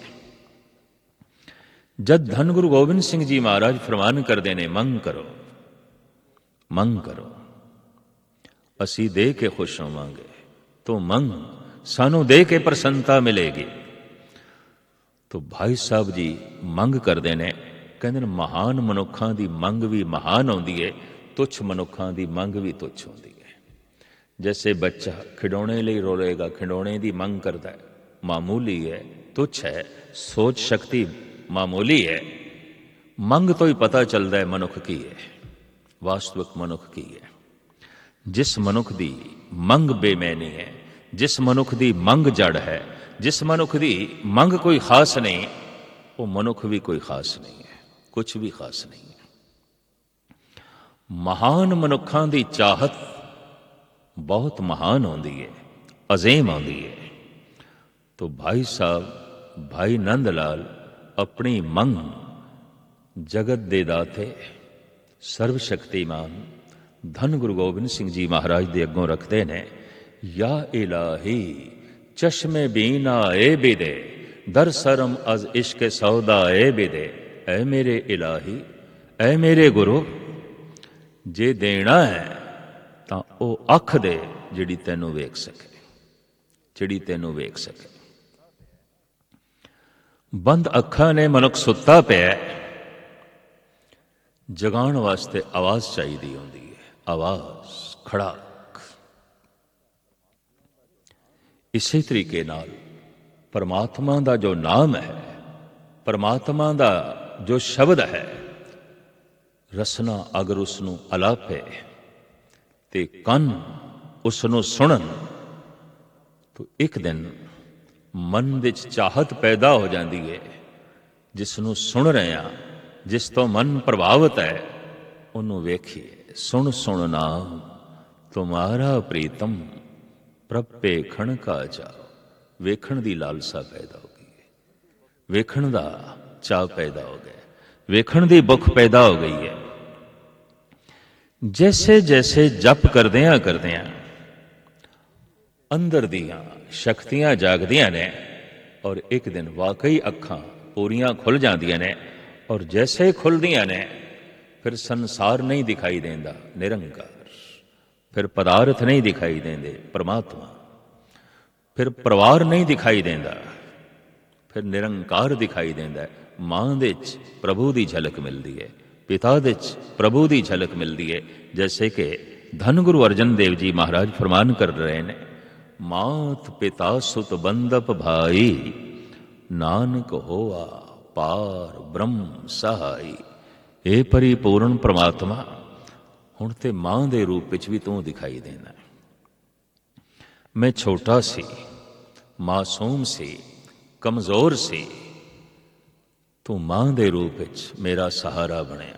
जब धन गुरु गोबिंद सिंह जी महाराज फरमान करते ने, मंग करो मंग करो, असी दे के खुश होवांगे, तो मंग सानू दे के प्रसन्नता मिलेगी। तो भाई साहब जी मंग करते ने, कहते महान मनुखों की मंग भी महान होंदी है, तुच्छ मनुखों की मंग भी तुच्छ होंदी है। जैसे बच्चा खिडौने लिए रोलेगा, खिडौने की मंग करता है, मामूली है, तुच्छ है, सोच शक्ति मामूली है। मंग तो ही पता चलता है मनुख की है, वास्तविक मनुख की है। जिस मनुख की मंग बेमैनी है, जिस मनुख की मंग जड़ है, जिस मनुख की मंग कोई खास नहीं, वो मनुख भी कोई खास नहीं है, कुछ भी खास नहीं है। महान मनुखों की चाहत बहुत महान होती है, अजीम होती है। तो भाई साहब भाई नंद लाल अपनी मंग जगत दे दाते सर्वशक्तिमान धन गुरु गोबिंद सिंह जी महाराज दे अगों रखते हैं। या इलाही चश्मे बीना ए बिदे, दर सरम अज इश्क सौदा ए बिदे। ऐ मेरे इलाही, ऐ मेरे गुरु, जे देना है ਤਾਂ ਉਹ ਅੱਖ ਦੇ ਜਿਹੜੀ ਤੈਨੂੰ ਵੇਖ ਸਕੇ, ਜਿਹੜੀ ਤੈਨੂੰ ਵੇਖ ਸਕੇ। ਬੰਦ ਅੱਖਾਂ ਨੇ ਮਨੁੱਖ ਸੁੱਤਾ ਪਿਆ, ਜਗਾਉਣ ਵਾਸਤੇ ਆਵਾਜ਼ ਚਾਹੀਦੀ ਹੁੰਦੀ ਹੈ, ਆਵਾਜ਼, ਖੜਾਕ। ਇਸੇ ਤਰੀਕੇ ਨਾਲ ਪਰਮਾਤਮਾ ਦਾ ਜੋ ਨਾਮ ਹੈ, ਪਰਮਾਤਮਾ ਦਾ ਜੋ ਸ਼ਬਦ ਹੈ, ਰਸਨਾ ਅਗਰ ਉਸ ਨੂੰ ਅਲਾਪੇ ਤੇ ਕੰਨ ਉਸ ਨੂੰ ਸੁਣਨ, ਤਾਂ ਇੱਕ ਦਿਨ ਮਨ ਵਿੱਚ ਚਾਹਤ ਪੈਦਾ ਹੋ ਜਾਂਦੀ ਹੈ। ਜਿਸ ਨੂੰ ਸੁਣ ਰਹੇ ਹਾਂ, ਜਿਸ ਤੋਂ ਮਨ ਪ੍ਰਭਾਵਿਤ ਹੈ, ਉਹਨੂੰ ਵੇਖੀਏ। ਸੁਣ ਸੁਣ ਨਾਮ ਤੁਮਾਰਾ ਪ੍ਰੀਤਮ, ਪ੍ਰਭ ਵੇਖਣ ਕਾ ਚਾਅ। ਵੇਖਣ ਦੀ ਲਾਲਸਾ ਪੈਦਾ ਹੋ ਗਈ ਹੈ, ਵੇਖਣ ਦਾ ਚਾਅ ਪੈਦਾ ਹੋ ਗਿਆ, ਵੇਖਣ ਦੀ ਭੁੱਖ ਪੈਦਾ ਹੋ ਗਈ ਹੈ। जैसे जैसे जप करदियां करदियां अंदर दियां शक्तियां जागदियां ने, और एक दिन वाकई अखां पूरियां खुल जांदियां ने, और जैसे खुलदियां ने फिर संसार नहीं दिखाई देंदा, निरंकार। फिर पदार्थ नहीं दिखाई देंदे, परमात्मा। फिर परिवार नहीं दिखाई देंदा, फिर निरंकार दिखाई देंदा। मां दे च प्रभु की झलक मिलती है, पिता दे प्रभु की झलक मिलती है। जैसे कि धन गुरु अर्जन देव जी महाराज फरमान कर रहे हैं, मात पिता सुत बंदप भाई, नानक होआ पार ब्रह्म सहाई। हे परिपूर्ण परमात्मा, ਹੁਣ ਤੇ ਮਾਂ ਦੇ ਰੂਪ ਵਿੱਚ ਵੀ ਤੂੰ ਦਿਖਾਈ ਦੇਣਾ। ਮੈਂ ਛੋਟਾ ਸੀ, ਮਾਸੂਮ ਸੀ, ਕਮਜ਼ੋਰ ਸੀ, ਤੂੰ ਮਾਂ ਦੇ ਰੂਪ ਵਿੱਚ ਮੇਰਾ ਸਹਾਰਾ ਬਣਿਆ।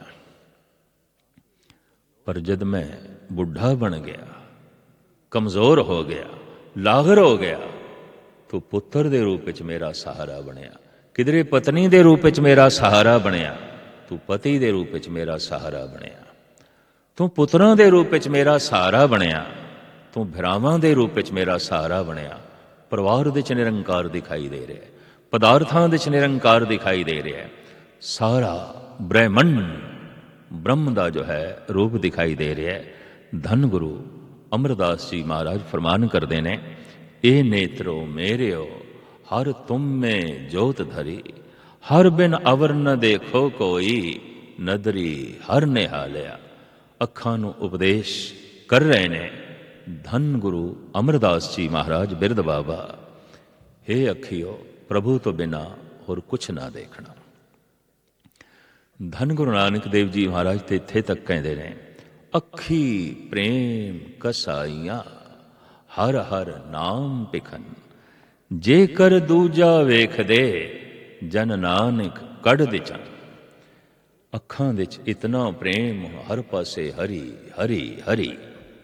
ਪਰ ਜਦ ਮੈਂ ਬੁੱਢਾ ਬਣ ਗਿਆ, ਕਮਜ਼ੋਰ ਹੋ ਗਿਆ, ਲਾਗਰ ਹੋ ਗਿਆ, ਤੂੰ ਪੁੱਤਰ ਦੇ ਰੂਪ ਵਿੱਚ ਮੇਰਾ ਸਹਾਰਾ ਬਣਿਆ। ਕਿਧਰੇ ਪਤਨੀ ਦੇ ਰੂਪ ਵਿੱਚ ਮੇਰਾ ਸਹਾਰਾ ਬਣਿਆ, ਤੂੰ ਪਤੀ ਦੇ ਰੂਪ ਵਿੱਚ ਮੇਰਾ ਸਹਾਰਾ ਬਣਿਆ। ਤੂੰ ਪੁੱਤਰਾਂ ਦੇ ਰੂਪ ਵਿੱਚ ਮੇਰਾ ਸਹਾਰਾ ਬਣਿਆ, ਤੂੰ ਭਰਾਵਾਂ ਦੇ ਰੂਪ ਵਿੱਚ ਮੇਰਾ ਸਹਾਰਾ ਬਣਿਆ। ਪਰਿਵਾਰ ਦੇ 'ਚ ਨਿਰੰਕਾਰ ਦਿਖਾਈ ਦੇ ਰਿਹਾ, ਪਦਾਰਥਾਂ ਦੇ 'ਚ ਨਿਰੰਕਾਰ ਦਿਖਾਈ ਦੇ ਰਿਹਾ। ਸਾਰਾ ਬ੍ਰਹਿਮੰਡ ਬ੍ਰਹਮ ਦਾ ਜੋ ਹੈ ਰੂਪ ਦਿਖਾਈ ਦੇ ਰਿਹਾ। ਧੰਨ ਗੁਰੂ ਅਮਰਦਾਸ ਜੀ ਮਹਾਰਾਜ ਫਰਮਾਨ ਕਰਦੇ ਨੇ, ਇਹ ਨੇਤਰੋ ਮੇਰਿਓ ਹਰ ਤੁਮ ਮੇ ਜੋਤ ਧਰੀ, ਹਰ ਬਿਨ ਅਵਰ ਨ ਦੇਖੋ ਕੋਈ, ਨਦਰੀ ਹਰ ਨਿਹਾਲਿਆ। ਅੱਖਾਂ ਨੂੰ ਉਪਦੇਸ਼ ਕਰ ਰਹੇ ਨੇ ਧੰਨ ਗੁਰੂ ਅਮਰਦਾਸ ਜੀ ਮਹਾਰਾਜ ਬਿਰਧ ਬਾਬਾ। ਹੇ ਅੱਖੀਓ, ਪ੍ਰਭੂ ਤੋਂ ਬਿਨਾ ਹੋਰ ਕੁਛ ਨਾ ਦੇਖਣਾ। ਧੰਨ ਗੁਰੂ ਨਾਨਕ ਦੇਵ ਜੀ ਮਹਾਰਾਜ ਤੇ ਇੱਥੇ ਤੱਕ ਕਹਿੰਦੇ ਨੇ, ਅੱਖੀ ਪ੍ਰੇਮ ਕਸਾਈਆਂ, ਹਰ ਹਰ ਨਾਮ ਪਿਖਨ, ਜੇਕਰ ਦੂਜਾ ਵੇਖਦੇ ਜਨ ਨਾਨਕ ਕੱਢ ਦੇ ਚੰਨ। ਅੱਖਾਂ ਵਿੱਚ ਇਤਨਾ ਪ੍ਰੇਮ, ਹਰ ਪਾਸੇ ਹਰੀ ਹਰੀ ਹਰੀ।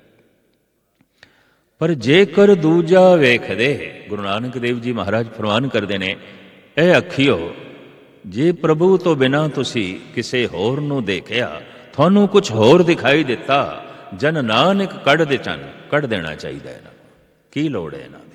ਪਰ ਜੇਕਰ ਦੂਜਾ ਵੇਖਦੇ, ਗੁਰੂ ਨਾਨਕ ਦੇਵ ਜੀ ਮਹਾਰਾਜ ਫਰਮਾਨ ਕਰਦੇ ਨੇ, ਇਹ ਅੱਖੀਓ, ਜੇ ਪ੍ਰਭੂ ਤੋਂ ਬਿਨਾਂ ਤੁਸੀਂ ਕਿਸੇ ਹੋਰ ਨੂੰ ਦੇਖਿਆ, ਤੁਹਾਨੂੰ ਕੁਛ ਹੋਰ ਦਿਖਾਈ ਦਿੱਤਾ, ਜਨ ਨਾਨਕ ਕੱਢ ਦੇ ਚੰਨ, ਕੱਢ ਦੇਣਾ ਚਾਹੀਦਾ ਇਹਨਾਂ ਨੂੰ। ਕੀ ਲੋੜ ਹੈ ਇਹਨਾਂ ਦੀ?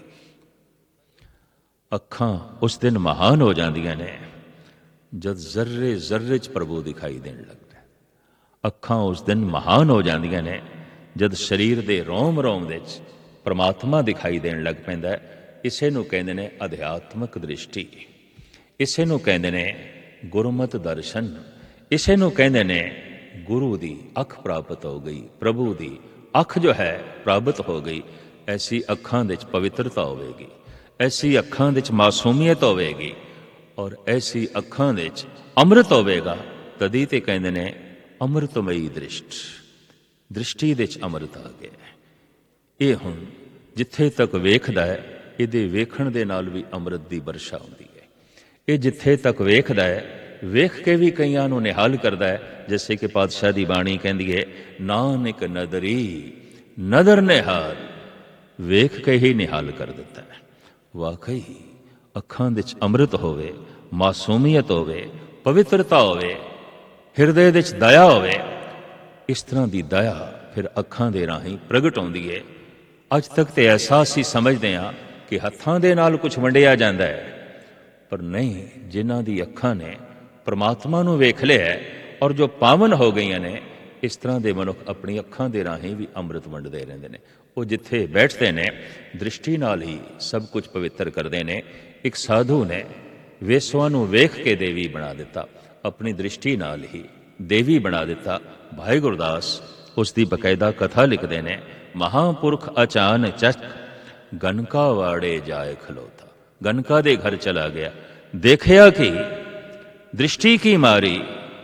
ਅੱਖਾਂ ਉਸ ਦਿਨ ਮਹਾਨ ਹੋ ਜਾਂਦੀਆਂ ਨੇ ਜਦ ਜ਼ਰਰੇ ਜ਼ਰਰੇ 'ਚ ਪ੍ਰਭੂ ਦਿਖਾਈ ਦੇਣ ਲੱਗਦਾ। ਅੱਖਾਂ ਉਸ ਦਿਨ ਮਹਾਨ ਹੋ ਜਾਂਦੀਆਂ ਨੇ ਜਦ ਸਰੀਰ ਦੇ ਰੋਮ ਰੋਮ ਦੇ 'ਚ ਪਰਮਾਤਮਾ ਦਿਖਾਈ ਦੇਣ ਲੱਗ ਪੈਂਦਾ। ਇਸੇ ਨੂੰ ਕਹਿੰਦੇ ਨੇ ਅਧਿਆਤਮਕ ਦ੍ਰਿਸ਼ਟੀ, ਇਸੇ ਨੂੰ ਕਹਿੰਦੇ ਨੇ ਗੁਰਮਤਿ ਦਰਸ਼ਨ, ਇਸੇ ਨੂੰ ਕਹਿੰਦੇ ਨੇ ਗੁਰੂ ਦੀ ਅੱਖ ਪ੍ਰਾਪਤ ਹੋ ਗਈ, ਪ੍ਰਭੂ ਦੀ ਅੱਖ ਜੋ ਹੈ ਪ੍ਰਾਪਤ ਹੋ ਗਈ। ਐਸੀ ਅੱਖਾਂ ਦੇ 'ਚ ਪਵਿੱਤਰਤਾ ਹੋਵੇਗੀ, ਐਸੀ ਅੱਖਾਂ ਦੇ 'ਚ ਮਾਸੂਮੀਅਤ ਹੋਵੇਗੀ, ਔਰ ਐਸੀ ਅੱਖਾਂ ਦੇ 'ਚ ਅੰਮ੍ਰਿਤ ਹੋਵੇਗਾ। ਤਦੀ ਤੇ ਕਹਿੰਦੇ ਨੇ ਅੰਮ੍ਰਿਤਮਈ ਦ੍ਰਿਸ਼ਟ, ਦ੍ਰਿਸ਼ਟੀ ਦੇ 'ਚ ਅੰਮ੍ਰਿਤ ਆ ਗਿਆ। ਇਹ ਹੁਣ ਜਿੱਥੇ ਤੱਕ ਵੇਖਦਾ ਹੈ, ਇਹਦੇ ਵੇਖਣ ਦੇ ਨਾਲ ਵੀ ਅੰਮ੍ਰਿਤ ਦੀ ਵਰਸ਼ਾ ਹੁੰਦੀ ਹੈ। ਇਹ ਜਿੱਥੇ ਤੱਕ ਵੇਖਦਾ ਹੈ, ਵੇਖ ਕੇ ਵੀ ਕਈਆਂ ਨੂੰ ਨਿਹਾਲ ਕਰਦਾ ਹੈ। ਜੈਸੇ ਕਿ ਪਾਤਸ਼ਾਹ ਦੀ ਬਾਣੀ ਕਹਿੰਦੀ ਹੈ, ਨਾਨਕ ਨਦਰੀ ਨਦਰ ਨਿਹਾਲ, ਵੇਖ ਕੇ ਹੀ ਨਿਹਾਲ ਕਰ ਦਿੱਤਾ ਹੈ। ਵਾਕਈ ਅੱਖਾਂ ਵਿੱਚ ਅੰਮ੍ਰਿਤ ਹੋਵੇ, ਮਾਸੂਮੀਅਤ ਹੋਵੇ, ਪਵਿੱਤਰਤਾ ਹੋਵੇ, ਹਿਰਦੇ ਵਿੱਚ ਦਇਆ ਹੋਵੇ, ਇਸ ਤਰ੍ਹਾਂ ਦੀ ਦਇਆ ਫਿਰ ਅੱਖਾਂ ਦੇ ਰਾਹੀਂ ਪ੍ਰਗਟ ਹੁੰਦੀ ਹੈ। ਅੱਜ ਤੱਕ ਤੇ ਐਸਾ ਅਸੀਂ ਸਮਝਦੇ ਹਾਂ ਕਿ ਹੱਥਾਂ ਦੇ ਨਾਲ ਕੁਝ ਵੰਡਿਆ ਜਾਂਦਾ ਹੈ, ਪਰ ਨਹੀਂ, ਜਿਨ੍ਹਾਂ ਦੀ ਅੱਖਾਂ ਨੇ ਪਰਮਾਤਮਾ ਨੂੰ ਵੇਖ ਲਿਆ ਹੈ ਔਰ ਜੋ ਪਾਵਨ ਹੋ ਗਈਆਂ ਨੇ, ਇਸ ਤਰ੍ਹਾਂ ਦੇ ਮਨੁੱਖ ਆਪਣੀ ਅੱਖਾਂ ਦੇ ਰਾਹੀਂ ਵੀ ਅੰਮ੍ਰਿਤ ਵੰਡਦੇ ਰਹਿੰਦੇ ਨੇ। ਉਹ ਜਿੱਥੇ ਬੈਠਦੇ ਨੇ ਦ੍ਰਿਸ਼ਟੀ ਨਾਲ ਹੀ ਸਭ ਕੁਝ ਪਵਿੱਤਰ ਕਰਦੇ ਨੇ। ਇੱਕ ਸਾਧੂ ਨੇ ਵੇਸਵਾ ਨੂੰ ਵੇਖ ਕੇ ਦੇਵੀ ਬਣਾ ਦਿੱਤਾ, ਆਪਣੀ ਦ੍ਰਿਸ਼ਟੀ ਨਾਲ ਹੀ ਦੇਵੀ ਬਣਾ ਦਿੱਤਾ। ਭਾਈ ਗੁਰਦਾਸ ਉਸ ਦੀ ਬਕਾਇਦਾ ਕਥਾ ਲਿਖਦੇ ਨੇ, ਮਹਾਂਪੁਰਖ ਅਚਾਨਚਕ ਗਨਕਾ ਵਾੜੇ ਜਾਏ ਖਲੋਤਾ। ਗਨਕਾ ਦੇ ਘਰ ਚਲਾ ਗਿਆ, ਦੇਖਿਆ ਕਿ ਦ੍ਰਿਸ਼ਟੀ ਕੀ ਮਾਰੀ,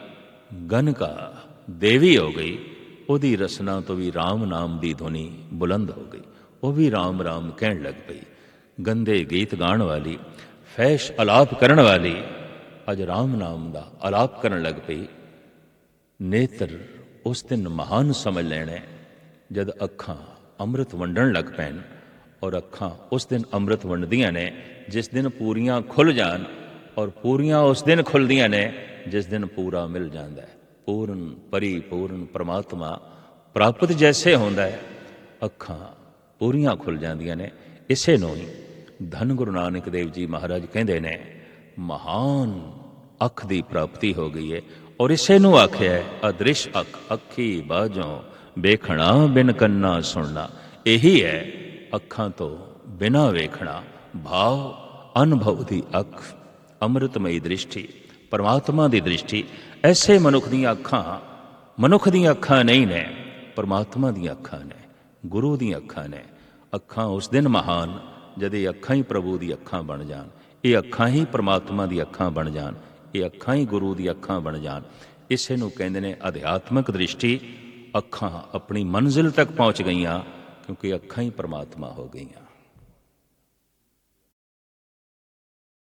ਗਨਕਾ ਦੇਵੀ ਹੋ ਗਈ। ਉਹਦੀ ਰਸਨਾ ਤੋਂ ਵੀ ਰਾਮ ਨਾਮ ਦੀ ਧੁਨੀ ਬੁਲੰਦ ਹੋ ਗਈ। ਉਹ ਵੀ ਰਾਮ ਰਾਮ ਕਹਿਣ ਲੱਗ ਪਈ। ਗੰਦੇ ਗੀਤ ਗਾਉਣ ਵਾਲੀ, ਫੈਸ਼ ਅਲਾਪ ਕਰਨ ਵਾਲੀ, ਅੱਜ ਰਾਮ ਨਾਮ ਦਾ ਅਲਾਪ ਕਰਨ ਲੱਗ ਪਈ। ਨੇਤਰ ਉਸ ਦਿਨ ਮਹਾਨ ਸਮਝ ਲੈਣੇ ਜਦ ਅੱਖਾਂ ਅੰਮ੍ਰਿਤ ਵੰਡਣ ਲੱਗ ਪੈਣ। ਔਰ ਅੱਖਾਂ ਉਸ ਦਿਨ ਅੰਮ੍ਰਿਤ ਵੰਡਦੀਆਂ ਨੇ ਜਿਸ ਦਿਨ ਪੂਰੀਆਂ ਖੁੱਲ੍ਹ ਜਾਣ, ਔਰ ਪੂਰੀਆਂ ਉਸ ਦਿਨ ਖੁੱਲ੍ਹਦੀਆਂ ਨੇ ਜਿਸ ਦਿਨ ਪੂਰਾ ਮਿਲ ਜਾਂਦਾ ਹੈ। ਪੂਰਨ ਪਰਿਪੂਰਨ ਪਰਮਾਤਮਾ ਪ੍ਰਾਪਤ ਜੈਸੇ ਹੁੰਦਾ ਹੈ, ਅੱਖਾਂ ਪੂਰੀਆਂ ਖੁੱਲ੍ਹ ਜਾਂਦੀਆਂ ਨੇ। ਇਸੇ ਨੂੰ ਹੀ ਧੰਨ ਗੁਰੂ ਨਾਨਕ ਦੇਵ ਜੀ ਮਹਾਰਾਜ ਕਹਿੰਦੇ ਨੇ, ਮਹਾਨ ਅੱਖ ਦੀ ਪ੍ਰਾਪਤੀ ਹੋ ਗਈ ਹੈ। ਔਰ ਇਸੇ ਨੂੰ ਆਖਿਆ ਹੈ ਅਦ੍ਰਿਸ਼ ਅੱਖ, ਅੱਖੀ ਬਾਝੋਂ ਵੇਖਣਾ ਬਿਨ ਕੰਨਾ ਸੁਣਨਾ। ਇਹੀ ਹੈ ਅੱਖਾਂ ਤੋਂ ਬਿਨਾਂ ਵੇਖਣਾ, ਭਾਵ ਅਨੁਭਵ ਦੀ ਅੱਖ, ਅੰਮ੍ਰਿਤਮਈ ਦ੍ਰਿਸ਼ਟੀ, ਪਰਮਾਤਮਾ ਦੀ ਦ੍ਰਿਸ਼ਟੀ। ਐਸੇ ਮਨੁੱਖ ਦੀਆਂ ਅੱਖਾਂ ਮਨੁੱਖ ਦੀਆਂ ਅੱਖਾਂ ਨਹੀਂ ਨੇ, ਪਰਮਾਤਮਾ ਦੀਆਂ ਅੱਖਾਂ ਨੇ, ਗੁਰੂ ਦੀਆਂ ਅੱਖਾਂ ਨੇ। ਅੱਖਾਂ ਉਸ ਦਿਨ ਮਹਾਨ ਜਦ ਇਹ ਅੱਖਾਂ ਹੀ ਪ੍ਰਭੂ ਦੀ ਅੱਖਾਂ ਬਣ ਜਾਣ, ਇਹ ਅੱਖਾਂ ਹੀ ਪਰਮਾਤਮਾ ਦੀ ਅੱਖਾਂ ਬਣ ਜਾਣ, ਇਹ ਅੱਖਾਂ ਹੀ ਗੁਰੂ ਦੀ ਅੱਖਾਂ ਬਣ ਜਾਣ। ਇਸੇ ਨੂੰ ਕਹਿੰਦੇ ਨੇ ਅਧਿਆਤਮਕ ਦ੍ਰਿਸ਼ਟੀ। ਅੱਖਾਂ ਆਪਣੀ ਮੰਜ਼ਿਲ ਤੱਕ ਪਹੁੰਚ ਗਈਆਂ, ਕਿਉਂਕਿ ਅੱਖਾਂ ਹੀ ਪਰਮਾਤਮਾ ਹੋ ਗਈਆਂ।